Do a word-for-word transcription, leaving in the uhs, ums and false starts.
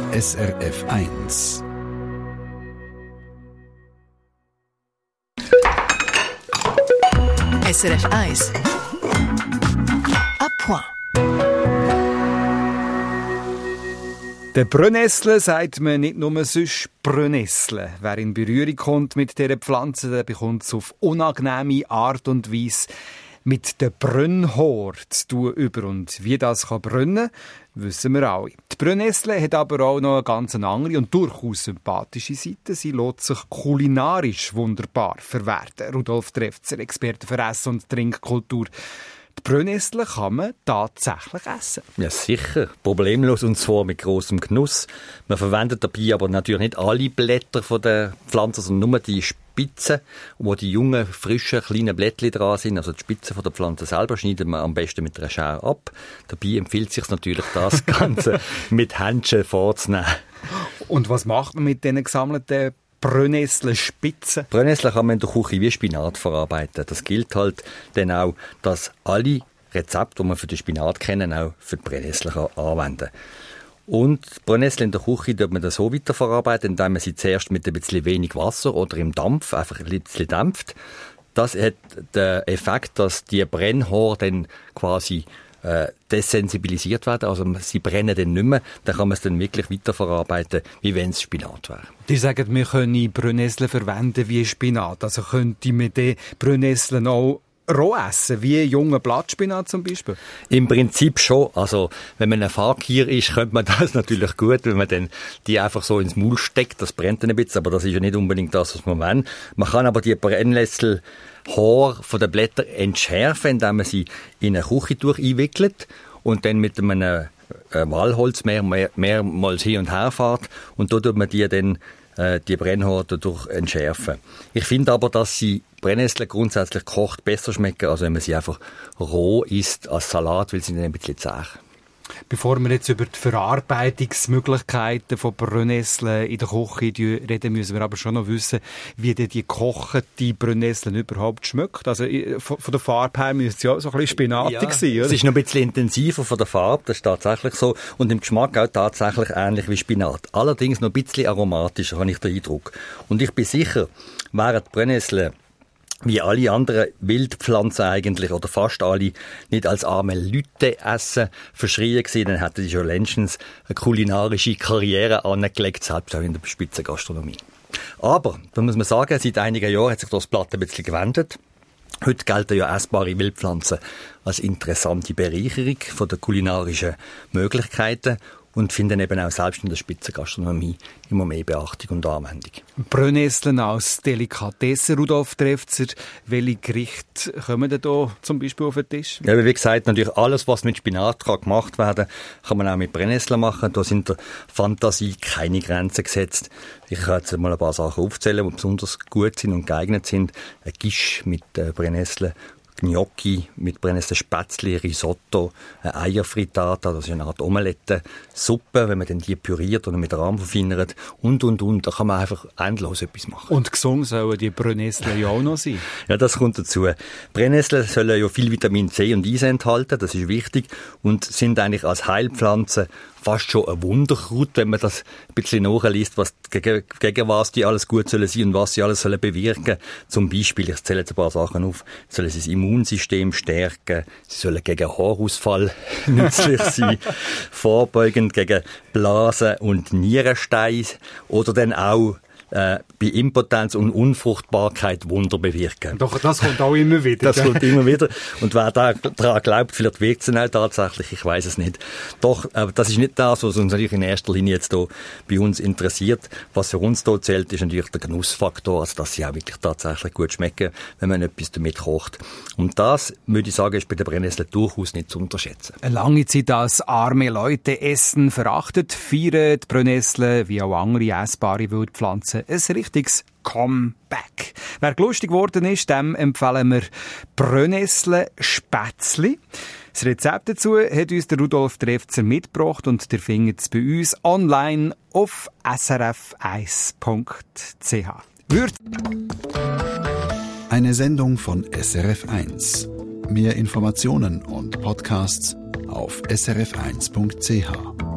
S R F eins. S R F eins. A point. Der Brennnessel sagt man nicht nur sonst Brennnessel. Wer in Berührung kommt mit dieser Pflanze, der bekommt es auf unangenehme Art und Weise mit der Brennhaar zu tun über. Und wie das kann brennen, wissen wir alle. Die Brennnessel hat aber auch noch eine ganz andere und durchaus sympathische Seite. Sie lässt sich kulinarisch wunderbar verwerten. Rudolf Trefzer, Experte für Essen- und Trinkkultur. Die Brennnessel kann man tatsächlich essen. Ja, sicher. Problemlos und zwar mit grossem Genuss. Man verwendet dabei aber natürlich nicht alle Blätter von der Pflanze, sondern nur die Spitzen, wo die jungen, frischen, kleinen Blättchen dran sind. Also die Spitzen von der Pflanze selber schneidet man am besten mit einer Schere ab. Dabei empfiehlt es sich natürlich, das Ganze mit Händchen vorzunehmen. Und was macht man mit diesen gesammelten Brennnessel-Spitzen? Brennnessel kann man in der Küche wie Spinat verarbeiten. Das gilt halt dann auch, dass alle Rezepte, die man für den Spinat kennen, auch für die Brennnessel anwenden kann. Und die Brennnessel in der Küche tut man das so weiterverarbeiten, indem man sie zuerst mit ein bisschen wenig Wasser oder im Dampf einfach ein bisschen dämpft. Das hat den Effekt, dass die Brennhaare dann quasi äh, desensibilisiert werden, also sie brennen dann nicht mehr, dann kann man es dann wirklich weiterverarbeiten, wie wenn es Spinat wäre. Die sagen, wir können Brennnessel verwenden wie Spinat, also könnte man die Brennnessel auch roh essen, wie junger Blattspinat zum Beispiel? Im Prinzip schon. Also, wenn man ein Fakir ist, könnte man das natürlich gut, wenn man dann die einfach so ins Maul steckt. Das brennt dann ein bisschen, aber das ist ja nicht unbedingt das, was man will. Man kann aber die Brennnessel Haar von den Blättern entschärfen, indem man sie in ein Küchentuch einwickelt und dann mit einem äh, Walholz mehr, mehr, mehrmals hin und her fährt und da tut man die dann äh, die Brennhaare dadurch entschärfen. Ich finde aber, dass sie Brennnessel grundsätzlich gekocht besser schmecken, als wenn man sie einfach roh isst als Salat, weil sie dann ein bisschen zäh. Bevor wir jetzt über die Verarbeitungsmöglichkeiten von Brennnesseln in der Küche reden, müssen wir aber schon noch wissen, wie denn die gekochte Brennnessel überhaupt schmeckt. Also von der Farbe her müsste sie auch so ein bisschen spinatig ja, sein, oder? Es ist noch ein bisschen intensiver von der Farbe, das ist tatsächlich so. Und im Geschmack auch tatsächlich ähnlich wie Spinat. Allerdings noch ein bisschen aromatischer, habe ich den Eindruck. Und ich bin sicher, während die Brennnessel wie alle anderen Wildpflanzen eigentlich, oder fast alle, nicht als arme Leute essen, verschrien gewesen, dann hätten die schon längstens eine kulinarische Karriere angelegt, selbst auch in der Spitzengastronomie. Aber, da muss man sagen, seit einigen Jahren hat sich das Blatt ein bisschen gewendet. Heute gelten ja essbare Wildpflanzen als interessante Bereicherung von der kulinarischen Möglichkeiten und finden eben auch selbst in der Spitzengastronomie immer mehr Beachtung und Anwendung. Brennnesseln als Delikatesse, Rudolf Trefzer. Welche Gerichte kommen denn da zum Beispiel auf den Tisch? Ja, wie gesagt, natürlich alles, was mit Spinat kann gemacht werden kann, kann man auch mit Brennnesseln machen. Da sind der Fantasie keine Grenzen gesetzt. Ich kann jetzt mal ein paar Sachen aufzählen, die besonders gut sind und geeignet sind. Ein Quiche mit äh, Brennnesseln, Gnocchi mit Brennesselspätzli, Risotto, eine Eierfrittata, das ist eine Art Omelette, Suppe, wenn man dann die püriert oder mit Rahm verfeinert und, und, und. Da kann man einfach endlos etwas machen. Und gesund sollen die Brennnesseln ja auch noch sein. Ja, das kommt dazu. Brennnesseln sollen ja viel Vitamin C und Eisen enthalten, das ist wichtig, und sind eigentlich als Heilpflanze fast schon ein Wunderkraut, wenn man das ein bisschen nachliest, was, gegen, gegen was die alles gut sollen sein und was sie alles sollen bewirken. Zum Beispiel, ich zähle jetzt ein paar Sachen auf, sollen sie das Immunsystem stärken, sie sollen gegen Haarausfall nützlich sein, vorbeugend gegen Blasen- und Nierenstein oder dann auch Äh, bei Impotenz und Unfruchtbarkeit Wunder bewirken. Doch, das kommt auch immer wieder. Das kommt immer wieder. Und wer da daran glaubt, vielleicht wirkt es auch tatsächlich, ich weiß es nicht. Doch, äh, das ist nicht das, was uns natürlich in erster Linie jetzt hier bei uns interessiert. Was für uns hier zählt, ist natürlich der Genussfaktor, also dass sie auch wirklich tatsächlich gut schmecken, wenn man etwas damit kocht. Und das, würde ich sagen, ist bei der Brennnessel durchaus nicht zu unterschätzen. Eine lange Zeit als arme Leute Essen verachtet, feiern die Brennnessel wie auch andere essbare Wildpflanzen ein richtiges Comeback. Wer lustig geworden ist, dem empfehlen wir Brennnesselspätzli. Das Rezept dazu hat uns der Rudolf Trefzer mitgebracht und ihr findet es bei uns online auf s r f eins punkt c h. Würz- Eine Sendung von S R F eins. Mehr Informationen und Podcasts auf s r f eins punkt c h.